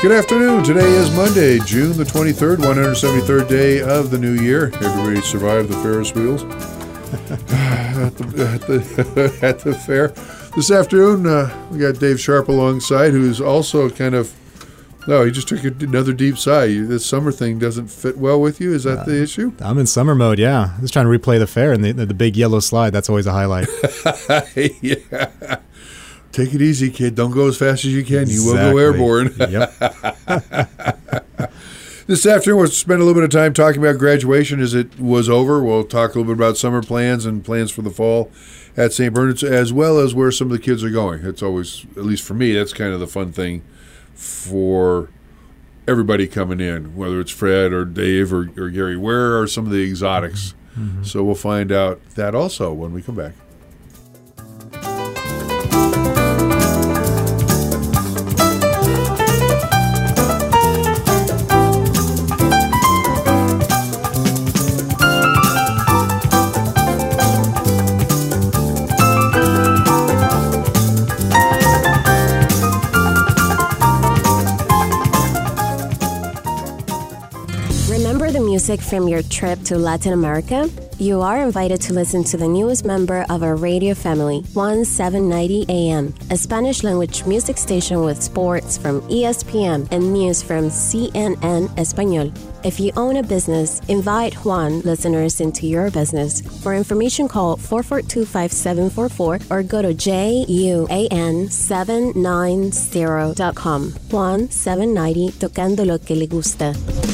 Good afternoon. Today is Monday, June the 23rd, 173rd day of the new year. Everybody survived the Ferris wheels at the fair. This afternoon, we got Dave Sharp alongside, who's also kind of, he just took another deep sigh. This summer thing doesn't fit well with you? Is that the issue? I'm in summer mode, yeah. I'm just trying to replay the fair and the big yellow slide. That's always a highlight. Yeah. Take it easy, kid. Don't go as fast as you can. You will go airborne. Yep. This afternoon, we'll spend a little bit of time talking about graduation as it was over. We'll talk a little bit about summer plans and plans for the fall at St. Bernard's, as well as where some of the kids are going. It's always, at least for me, that's kind of the fun thing for everybody coming in, whether it's Fred or Dave or Gary. Where are some of the exotics? Mm-hmm. So we'll find out that also when we come back. Music from your trip to Latin America? You are invited to listen to the newest member of our radio family, 1790 AM, a Spanish-language music station with sports from ESPN and news from CNN Español. If you own a business, invite Juan listeners into your business. For information, call 442-5744 or go to JUAN790.com. Juan 790, tocando lo que le gusta.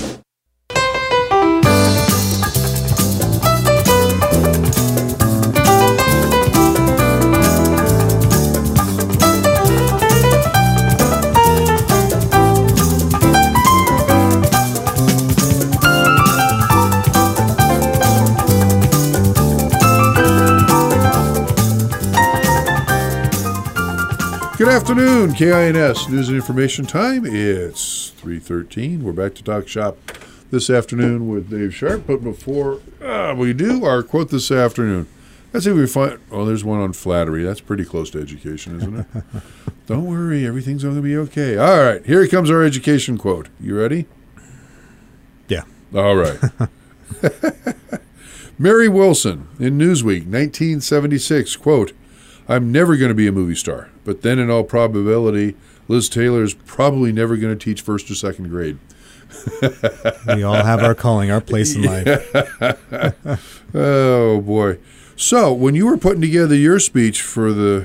Good afternoon, KINS News and Information Time. It's 3:13. We're back to talk shop this afternoon with Dave Sharp. But before we do our quote this afternoon, let's see if we find. Oh, there's one on flattery. That's pretty close to education, isn't it? Don't worry, everything's going to be okay. All right, here comes our education quote. You ready? Yeah. All right. Mary Wilson in Newsweek, 1976, quote, "I'm never going to be a movie star, but then in all probability, Liz Taylor's probably never going to teach first or second grade." We all have our calling, our place in life. Oh, boy. So when you were putting together your speech for the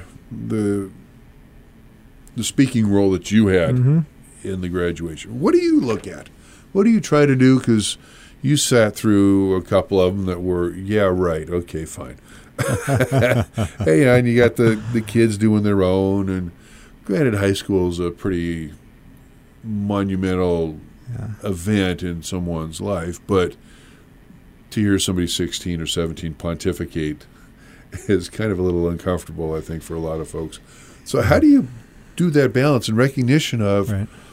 speaking role that you had in the graduation, what do you look at? What do you try to do? Because you sat through a couple of them that were, yeah, right, okay, fine. Hey, and you got the kids doing their own, and granted, high school is a pretty monumental event in someone's life, but to hear somebody 16 or 17 pontificate is kind of a little uncomfortable, I think, for a lot of folks. So how do you do that balance and recognition of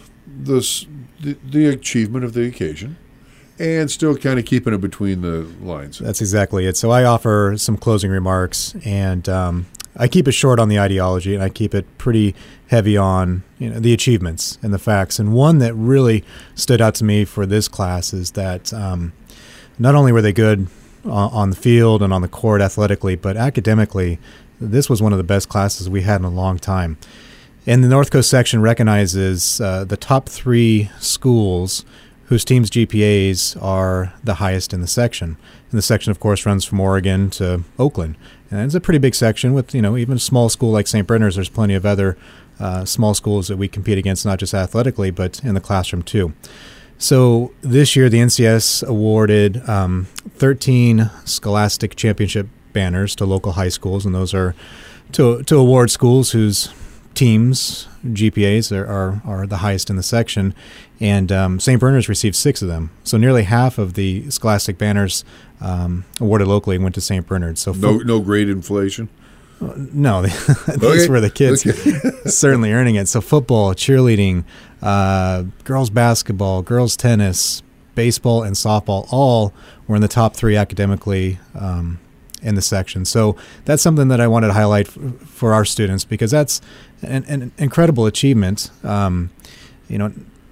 the achievement of the occasion and still kind of keeping it between the lines? That's exactly it. So I offer some closing remarks, and I keep it short on the ideology, and I keep it pretty heavy on the achievements and the facts. And one that really stood out to me for this class is that not only were they good on the field and on the court athletically, but academically, this was one of the best classes we had in a long time. And the North Coast section recognizes the top 3 schools whose team's GPAs are the highest in the section. And the section, of course, runs from Oregon to Oakland. And it's a pretty big section with, even a small school like St. Bernard's. There's plenty of other small schools that we compete against, not just athletically, but in the classroom too. So this year, the NCS awarded 13 Scholastic Championship banners to local high schools, and those are to award schools whose teams' GPAs are the highest in the section. And St. Bernard's received 6 of them. So nearly half of the Scholastic banners awarded locally went to St. Bernard's. So no grade inflation? No, these were the kids certainly earning it. So football, cheerleading, girls basketball, girls tennis, baseball, and softball all were in the top 3 academically in the section. So that's something that I wanted to highlight for our students, because that's an incredible achievement.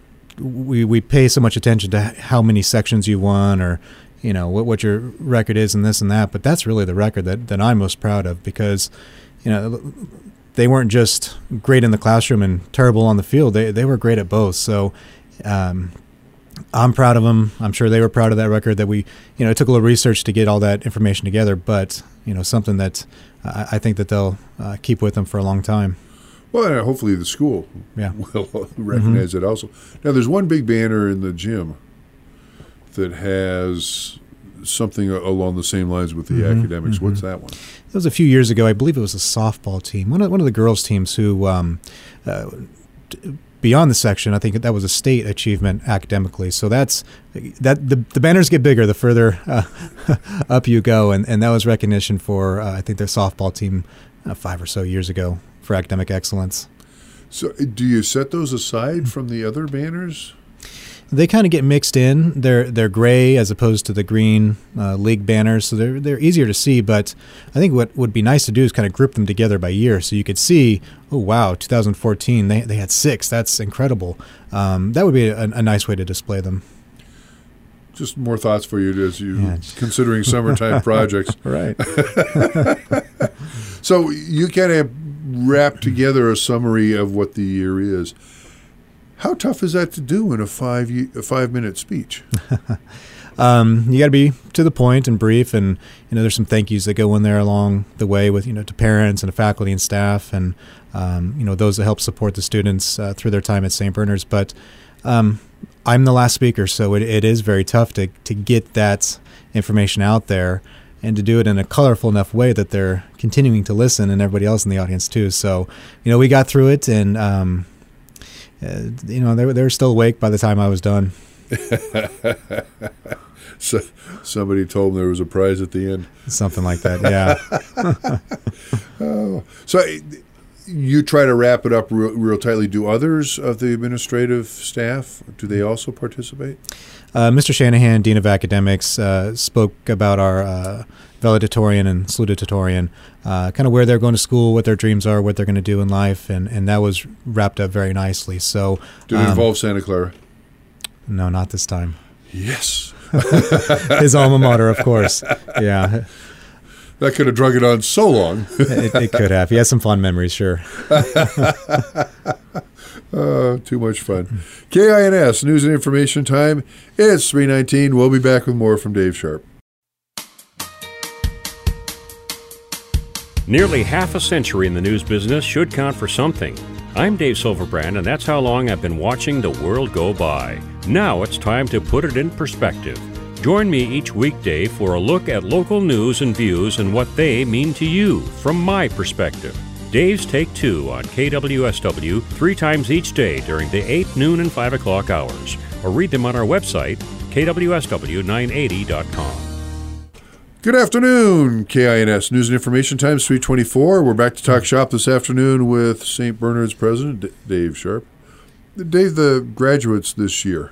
we pay so much attention to how many sections you won, or what your record is and this and that, but that's really the record that I'm most proud of, because they weren't just great in the classroom and terrible on the field. They were great at both. So I'm proud of them. I'm sure they were proud of that record. That we, it took a little research to get all that information together, but something that I think that they'll keep with them for a long time. Well, and hopefully the school will recognize it also. Now, there's one big banner in the gym that has something along the same lines with the academics. What's that one? It was a few years ago. I believe it was a softball team, one of the girls' teams who, beyond the section, I think that was a state achievement academically. So that's the banners get bigger the further up you go, and that was recognition for I think their softball team 5 or so years ago for academic excellence. So do you set those aside from the other banners? They kind of get mixed in. They're gray as opposed to the green league banners, so they're easier to see. But I think what would be nice to do is kind of group them together by year, so you could see, oh wow, 2014 they had 6. That's incredible. That would be a nice way to display them. Just more thoughts for you as you considering summertime projects. Right. So you kind of wrap together a summary of what the year is. How tough is that to do in a 5-minute speech? You got to be to the point and brief, and there's some thank yous that go in there along the way with to parents and faculty and staff, and those that help support the students through their time at St. Bernard's. But I'm the last speaker, so it is very tough to get that information out there and to do it in a colorful enough way that they're continuing to listen, and everybody else in the audience too. So we got through it, and they were still awake by the time I was done. So somebody told them there was a prize at the end. Something like that, yeah. Oh, so you try to wrap it up real tightly. Do others of the administrative staff, do they also participate? Mr. Shanahan, Dean of Academics, spoke about our valedictorian and salutatorian, kind of where they're going to school, what their dreams are, what they're going to do in life, and that was wrapped up very nicely. So, did it involve Santa Clara? No, not this time. Yes. His alma mater, of course. Yeah. That could have drug it on so long. It could have. He has some fond memories, sure. Too much fun. KINS, News and Information Time. It's 3:19. We'll be back with more from Dave Sharp. Nearly half a century in the news business should count for something. I'm Dave Silverbrand, and that's how long I've been watching the world go by. Now it's time to put it in perspective. Join me each weekday for a look at local news and views and what they mean to you from my perspective. Dave's Take 2 on KWSW 3 times each day during the 8, noon, and 5 o'clock hours, or read them on our website, kwsw980.com. Good afternoon, KINS News and Information Time, 3:24. We're back to talk shop this afternoon with St. Bernard's president, Dave Sharp. Dave, the graduates this year,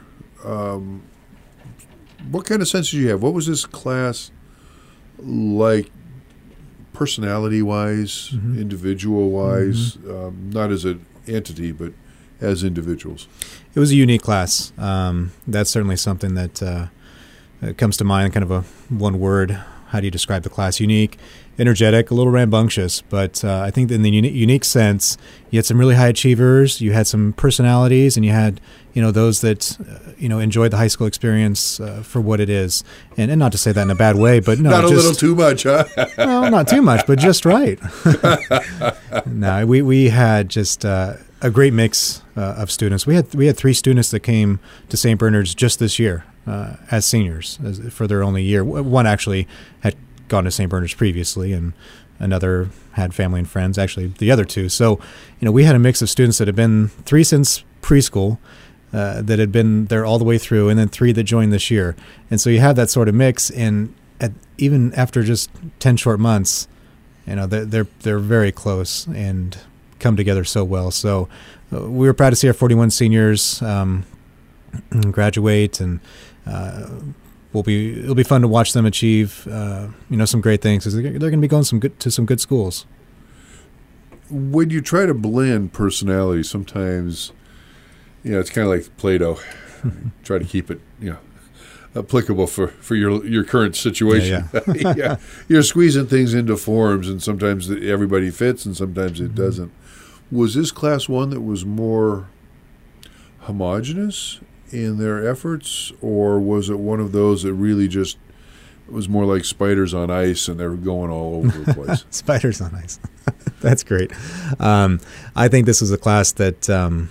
what kind of sense did you have? What was this class like, personality-wise, individual-wise, not as an entity, but as individuals? It was a unique class. That's certainly something that comes to mind, kind of a one word. How do you describe the class? Unique, energetic, a little rambunctious, but I think in the unique sense, you had some really high achievers, you had some personalities, and you had those that enjoyed the high school experience for what it is, and not to say that in a bad way, but no, not a little too much, huh? No, not too much, but just right. No, we had just a great mix of students. We had 3 students that came to St. Bernard's just this year. As seniors for their only year. One actually had gone to St. Bernard's previously, and another had family and friends, actually the other 2. So, we had a mix of students that had been 3 since preschool, that had been there all the way through, and then 3 that joined this year. And so you have that sort of mix, and even after just 10 short months, they're very close and come together so well. So we were proud to see our 41 seniors graduate, and it'll be fun to watch them achieve some great things, because they're going to be going to some good schools. When you try to blend personality, sometimes It's kind of like Play-Doh. Try to keep it, applicable for your current situation. Yeah. You're squeezing things into forms, and sometimes everybody fits, and sometimes it doesn't. Was this class one that was more homogenous in their efforts, or was it one of those that really just was more like spiders on ice and they were going all over the place? Spiders on ice. That's great. I think this was a class that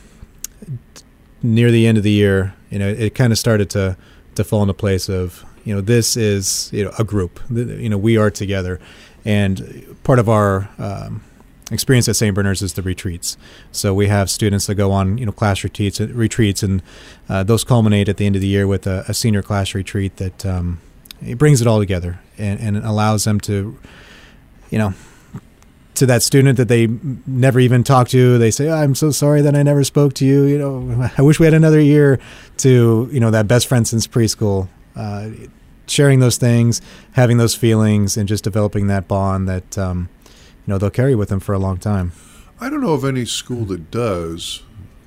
near the end of the year, it kind of started to fall into place of, this is, a group, we are together. And part of our experience at St. Bernard's is the retreats. So we have students that go on, class retreats, and those culminate at the end of the year with a senior class retreat that it brings it all together and it allows them to, to that student that they never even talked to, they say, I'm so sorry that I never spoke to you. I wish we had another year, to, that best friend since preschool, sharing those things, having those feelings, and just developing that bond that, they'll carry with them for a long time. I don't know of any school that does,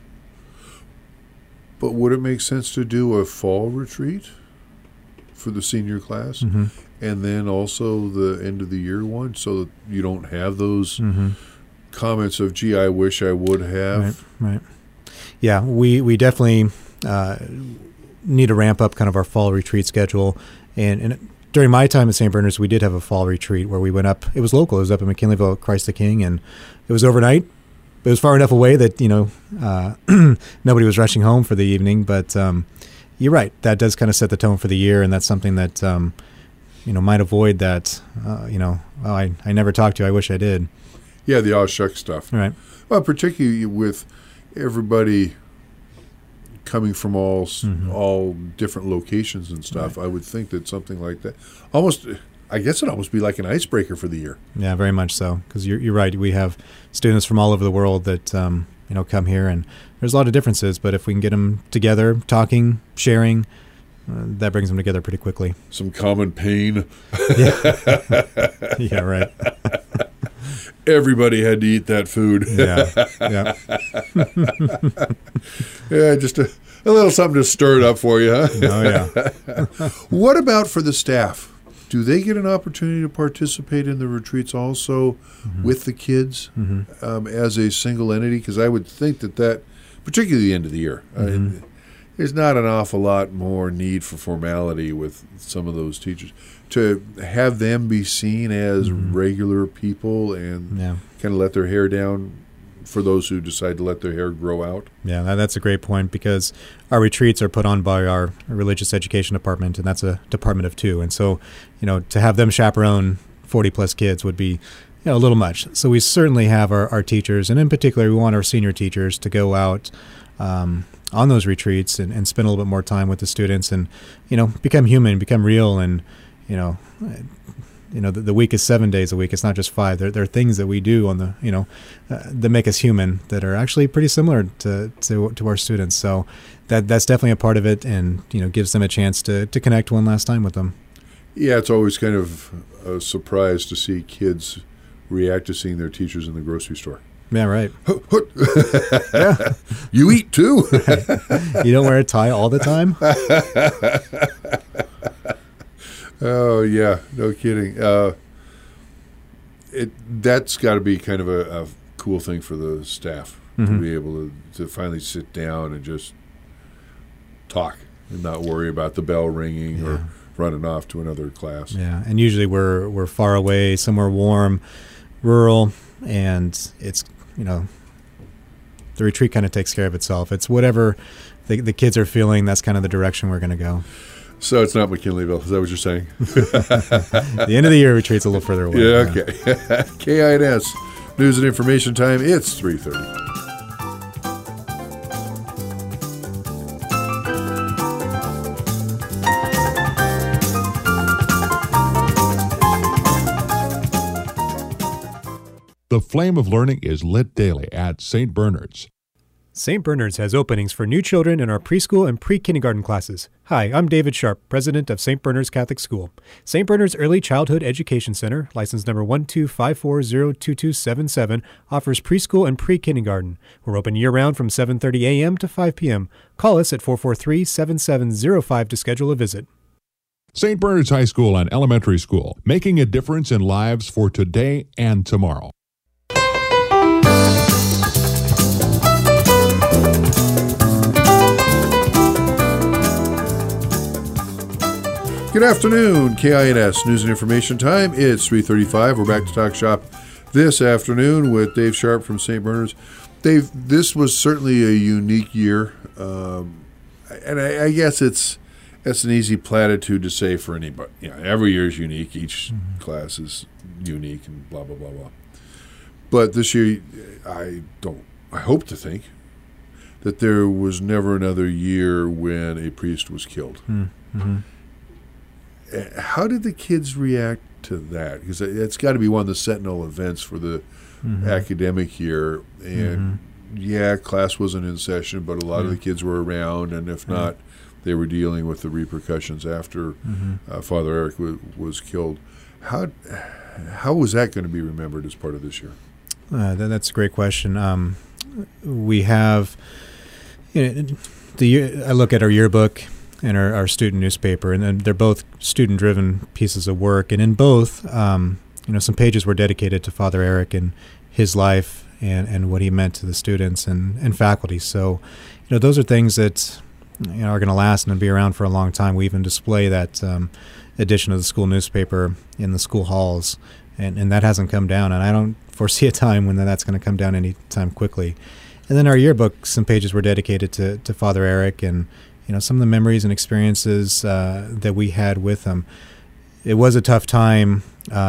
but would it make sense to do a fall retreat for the senior class? Mm-hmm. And then also the end of the year one, so that you don't have those comments of, gee, I wish I would have. Right. Yeah, we definitely need to ramp up kind of our fall retreat schedule. And during my time at St. Bernard's, we did have a fall retreat where we went up. It was local. It was up in McKinleyville, Christ the King, and it was overnight. It was far enough away that, nobody was rushing home for the evening. But you're right. That does kind of set the tone for the year, and that's something that might avoid that, I never talked to you, I wish I did. Yeah, the aw shuck stuff. Right. Well, particularly with everybody coming from all different locations and stuff, right. I would think that something like that, I guess it'd almost be like an icebreaker for the year. Yeah, very much so, because you're right. We have students from all over the world that, come here, and there's a lot of differences, but if we can get them together, talking, sharing, that brings them together pretty quickly. Some common pain. Yeah, right. Everybody had to eat that food. Yeah. Yeah, just a little something to stir it up for you, huh? Oh, yeah. What about for the staff? Do they get an opportunity to participate in the retreats also with the kids as a single entity? Because I would think that, particularly the end of the year, there's not an awful lot more need for formality with some of those teachers. To have them be seen as regular people and kind of let their hair down for those who decide to let their hair grow out. Yeah, that's a great point, because our retreats are put on by our religious education department, and that's a department of 2. And so, to have them chaperone 40-plus kids would be a little much. So we certainly have our teachers, and in particular, we want our senior teachers to go out on those retreats and spend a little bit more time with the students and, become human, become real. And, the week is 7 days a week. It's not just 5. There are things that we do on the, that make us human that are actually pretty similar to our students. So that's definitely a part of it, and, gives them a chance to connect one last time with them. Yeah, it's always kind of a surprise to see kids react to seeing their teachers in the grocery store. Yeah, right. Yeah. You eat too. You don't wear a tie all the time? Oh, yeah. No kidding. That's got to be kind of a cool thing for the staff to be able to finally sit down and just talk and not worry about the bell ringing or running off to another class. Yeah, and usually we're far away, somewhere warm, rural, and it's, the retreat kind of takes care of itself. It's whatever the kids are feeling, that's kind of the direction we're going to go. So it's not McKinleyville. Is that what you're saying? The end of the year retreat's a little further away. Yeah, okay. KINS, news and information time. It's 3:30. The flame of learning is lit daily at St. Bernard's. St. Bernard's has openings for new children in our preschool and pre-kindergarten classes. Hi, I'm David Sharp, president of St. Bernard's Catholic School. St. Bernard's Early Childhood Education Center, license number 125402277, offers preschool and pre-kindergarten. We're open year-round from 7:30 a.m. to 5 p.m. Call us at 443-7705 to schedule a visit. St. Bernard's High School and Elementary School, making a difference in lives for today and tomorrow. Good afternoon, KINS News and Information Time. It's 3:35. We're back to Talk Shop this afternoon with Dave Sharp from St. Bernard's. Dave, this was certainly a unique year, and I guess it's an easy platitude to say for anybody. Every year is unique. Each class is unique, and blah blah blah blah. But this year, I hope to think that there was never another year when a priest was killed. Mm-hmm. How did the kids react to that? Because it's got to be one of the sentinel events for the academic year. And, class wasn't in session, but a lot of the kids were around. And if not, they were dealing with the repercussions after Father Eric was killed. How was that going to be remembered as part of this year? That's a great question. We have, I look at our yearbook and our student newspaper, and they're both student-driven pieces of work. And in both, some pages were dedicated to Father Eric and his life and what he meant to the students and faculty. So, those are things that are going to last and be around for a long time. We even display that edition of the school newspaper in the school halls, and that hasn't come down. And I don't foresee a time when that's going to come down anytime quickly. And then our yearbook, some pages were dedicated to Father Eric and some of the memories and experiences that we had with him. It was a tough time.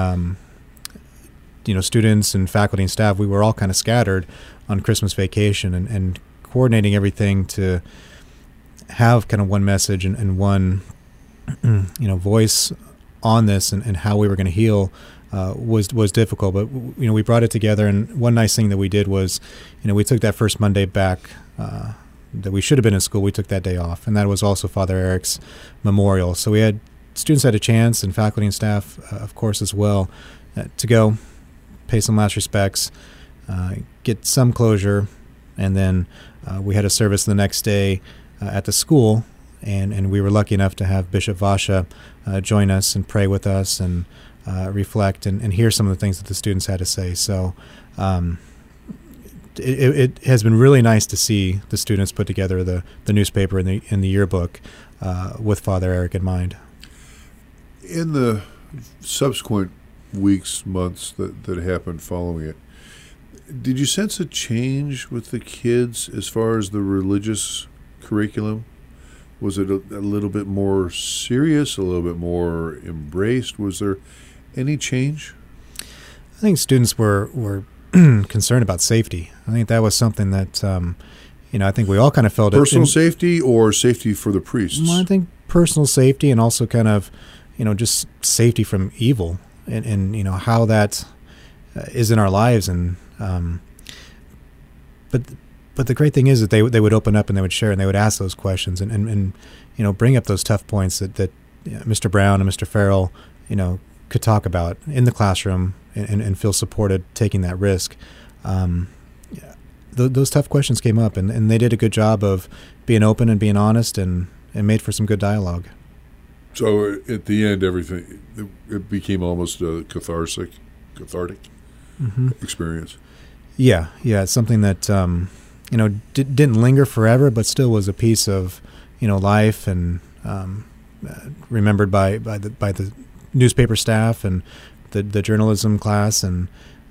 Students and faculty and staff, we were all kind of scattered on Christmas vacation and coordinating everything to have kind of one message and one, voice on this and how we were going to heal was difficult. But, we brought it together. And one nice thing that we did was, we took that first Monday back that we should have been in school. We took that day off, and that was also Father Eric's memorial. So students had a chance, and faculty and staff, of course, as well, to go pay some last respects, get some closure, and then we had a service the next day at the school, and we were lucky enough to have Bishop Vasha join us and pray with us and reflect and hear some of the things that the students had to say. So it has been really nice to see the students put together the newspaper and the yearbook with Father Eric in mind. In the subsequent weeks, months that happened following it, did you sense a change with the kids as far as the religious curriculum? Was it a little bit more serious, a little bit more embraced? Was there any change? I think students were concerned about safety. I think that was something that, I think we all kind of felt personal safety or safety for the priests? Well, I think personal safety and also kind of, just safety from evil and how that is in our lives. And, but the great thing is that they would open up and they would share and they would ask those questions and bring up those tough points that Mr. Brown and Mr. Farrell, could talk about in the classroom and feel supported taking that risk. Those tough questions came up, and they did a good job of being open and being honest and made for some good dialogue. So at the end, it became almost a cathartic experience. Yeah, it's something that didn't linger forever, but still was a piece of life and remembered by the newspaper staff and the journalism class and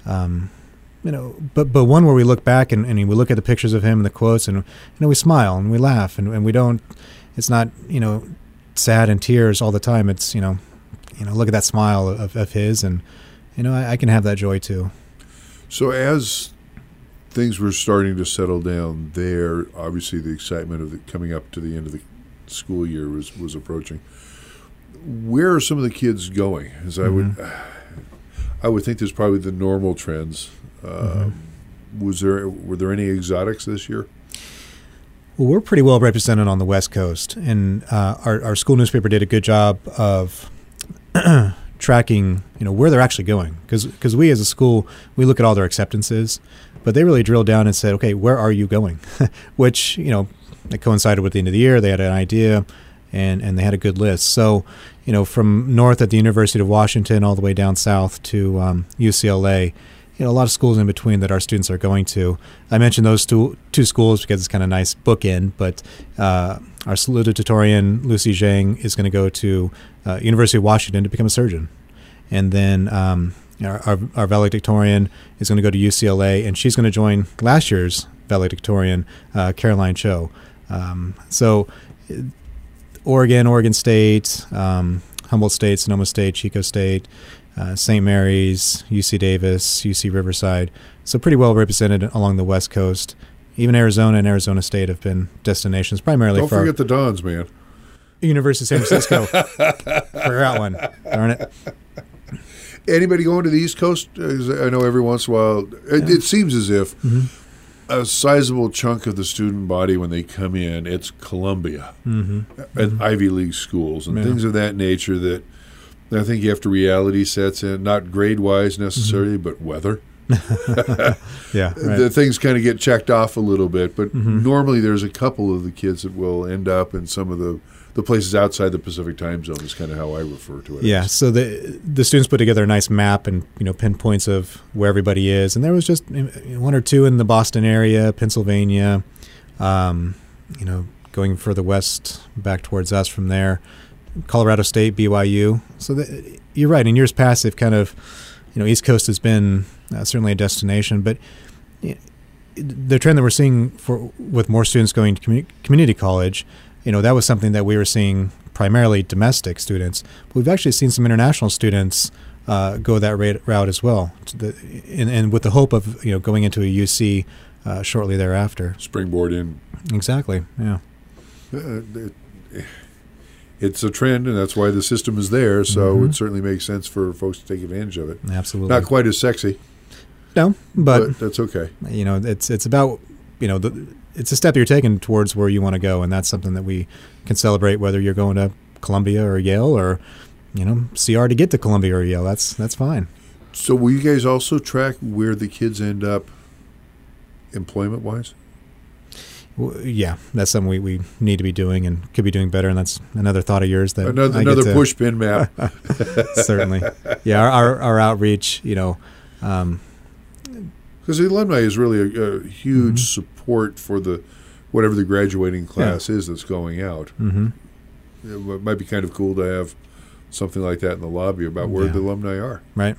but one where we look back and we look at the pictures of him and the quotes and we smile and we laugh and we don't. It's not sad and tears all the time. It's look at that smile of his and I can have that joy too. So as things were starting to settle down there, obviously the excitement of coming up to the end of the school year was approaching. Where are some of the kids going? As I would think there's probably the normal trends. Were there any exotics this year? Well, we're pretty well represented on the West Coast, and our school newspaper did a good job of tracking, where they're actually going. Because we as a school, we look at all their acceptances, but they really drilled down and said, okay, where are you going? Which, it coincided with the end of the year. They had an idea, and they had a good list. So, from north at the University of Washington all the way down south to UCLA, a lot of schools in between that our students are going to. I mentioned those two schools because it's kind of a nice bookend, but our salutatorian, Lucy Zhang, is going to go to University of Washington to become a surgeon. And then our valedictorian is going to go to UCLA, and she's going to join last year's valedictorian, Caroline Cho. So Oregon State, Humboldt State, Sonoma State, Chico State, St. Mary's, UC Davis, UC Riverside. So pretty well represented along the West Coast. Even Arizona and Arizona State have been destinations primarily Don't for forget the Dons, man. University of San Francisco. Forgot one. Darn it. Anybody going to the East Coast? I know every once in a while, it seems as if a sizable chunk of the student body, when they come in, it's Columbia and Ivy League schools and things of that nature that I think after reality sets in, not grade-wise necessarily, but weather. Yeah, right. The things kind of get checked off a little bit, but normally there's a couple of the kids that will end up in some of the places outside the Pacific time zone is kind of how I refer to it. Yeah, so the students put together a nice map and pinpoints of where everybody is, and there was just one or two in the Boston area, Pennsylvania, going further west back towards us from there, Colorado State, BYU. So you're right. In years past, they've kind of, East Coast has been certainly a destination, but the trend that we're seeing with more students going to community college, that was something that we were seeing primarily domestic students. But we've actually seen some international students go that route as well, and with the hope of going into a UC shortly thereafter. Springboard in. Exactly. Yeah. It's a trend, and that's why the system is there. So it certainly makes sense for folks to take advantage of it. Absolutely. Not quite as sexy. No, but that's okay. It's about it's a step you're taking towards where you want to go, and that's something that we can celebrate. Whether you're going to Columbia or Yale, or CR to get to Columbia or Yale, that's fine. So will you guys also track where the kids end up employment-wise? Well, yeah, that's something we need to be doing and could be doing better, and that's another thought of yours. That another push pin map. Certainly, yeah. Our outreach, because the alumni is really a huge support for whatever the graduating class is that's going out. It might be kind of cool to have something like that in the lobby about where the alumni are. Right.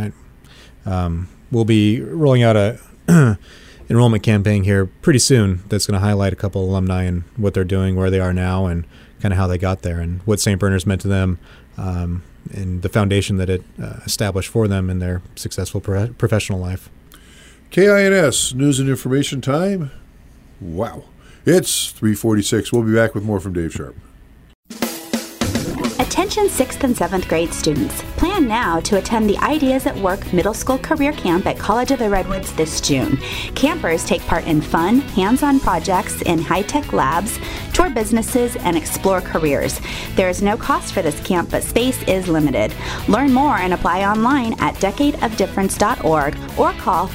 We'll be rolling out a enrollment campaign here pretty soon that's going to highlight a couple alumni and what they're doing, where they are now, and kind of how they got there, and what St. Bernard's meant to them, and the foundation that it established for them in their successful professional life. KINS News and Information Time. Wow. It's 3:46. We'll be back with more from Dave Sharp. Attention 6th and 7th grade students. Plan now to attend the Ideas at Work Middle School Career Camp at College of the Redwoods this June. Campers take part in fun, hands-on projects in high-tech labs, tour businesses, and explore careers. There is no cost for this camp, but space is limited. Learn more and apply online at decadeofdifference.org or call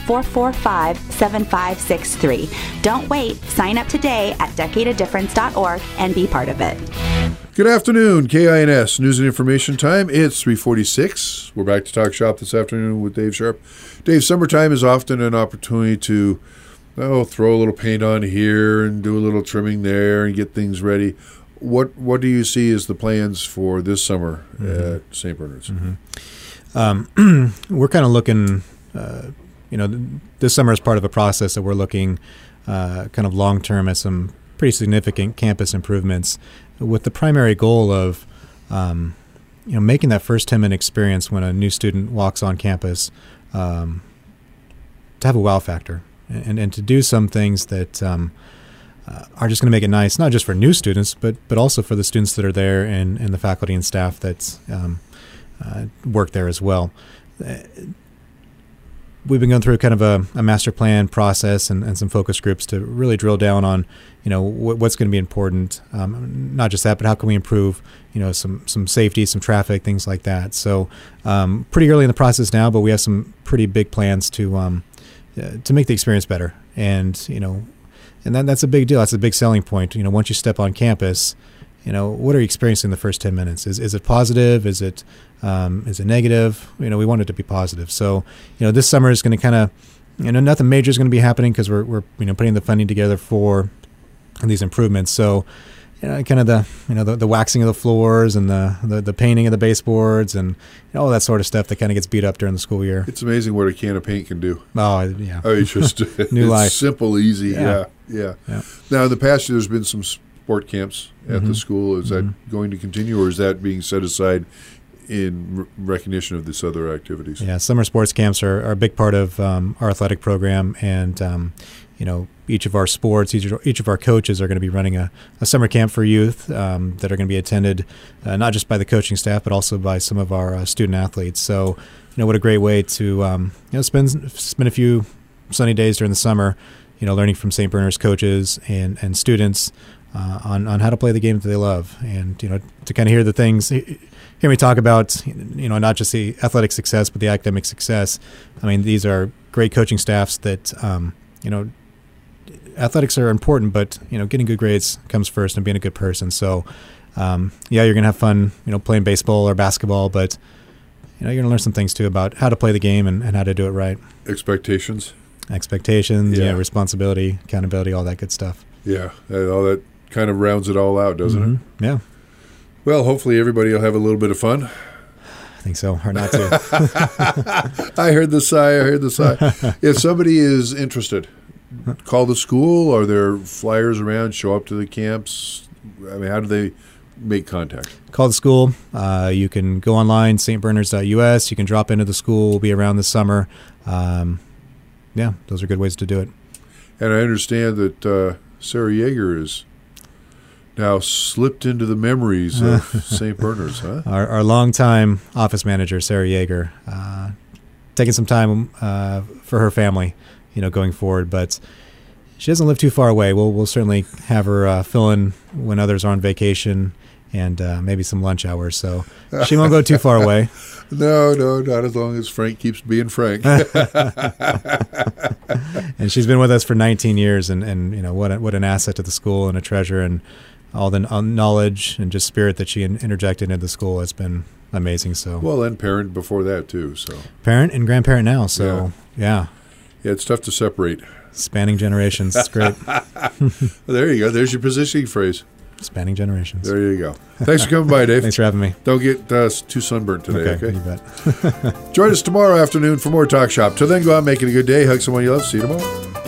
445-7563. Don't wait. Sign up today at decadeofdifference.org and be part of it. Good afternoon, KINS News and Information Time. It's 3:46. We're back to Talk Shop this afternoon with Dave Sharp. Dave, summertime is often an opportunity to throw a little paint on here and do a little trimming there and get things ready. What do you see as the plans for this summer at St. Bernard's? We're kind of looking, this summer is part of a process that we're looking kind of long-term at some pretty significant campus improvements, with the primary goal of making that first 10-minute experience when a new student walks on campus to have a wow factor, and to do some things that are just going to make it nice, not just for new students, but also for the students that are there and the faculty and staff that's work there as well. we've been going through kind of a master plan process and some focus groups to really drill down on, what's going to be important. Not just that, but how can we improve, some safety, some traffic, things like that. So pretty early in the process now, but we have some pretty big plans to make the experience better. And, and that's a big deal. That's a big selling point. Once you step on campus, what are you experiencing in the first 10 minutes? Is it positive? Is it negative? We want it to be positive. So, this summer is going to kind of, nothing major is going to be happening because we're putting the funding together for these improvements. So, kind of the waxing of the floors and the painting of the baseboards and all that sort of stuff that kind of gets beat up during the school year. It's amazing what a can of paint can do. Oh, yeah. It's just New it's life. Simple, easy. Yeah. Now, in the past year, there's been some sport camps at the school. Is that going to continue, or is that being set aside in recognition of this other activities? Yeah, summer sports camps are a big part of our athletic program, and each of our sports, each of our coaches are going to be running a summer camp for youth that are going to be attended not just by the coaching staff, but also by some of our student athletes. So, what a great way to spend a few sunny days during the summer, learning from St. Bernard's coaches and students on how to play the game that they love, and to kind of hear the things. Hear me talk about, not just the athletic success, but the academic success. I mean, these are great coaching staffs that, athletics are important, but, getting good grades comes first and being a good person. So, you're going to have fun, playing baseball or basketball, but, you're going to learn some things, too, about how to play the game and how to do it right. Expectations, responsibility, accountability, all that good stuff. Yeah, all that kind of rounds it all out, doesn't it? Yeah. Well, hopefully everybody will have a little bit of fun. I think so, or not to. I heard the sigh. If somebody is interested, call the school. Are there flyers around? Show up to the camps? I mean, how do they make contact? Call the school. You can go online, stbernards.us. You can drop into the school. We'll be around this summer. Those are good ways to do it. And I understand that Sarah Yeager is now slipped into the memories of St. Bernard's, huh? Our longtime office manager, Sarah Yeager, taking some time for her family, going forward. But she doesn't live too far away. We'll certainly have her fill in when others are on vacation and maybe some lunch hours. So she won't go too far away. No, not as long as Frank keeps being Frank. And she's been with us for 19 years, and what an asset to the school and a treasure, and all the knowledge and just spirit that she interjected into the school has been amazing. So well, and parent before that too. So parent and grandparent now. So yeah, it's tough to separate. Spanning generations. It's great. There you go. There's your positioning phrase. Spanning generations. There you go. Thanks for coming by, Dave. Thanks for having me. Don't get too sunburnt today, okay? You bet. Join us tomorrow afternoon for more Talk Shop. Till then, go out and make it a good day. Hug someone you love. See you tomorrow.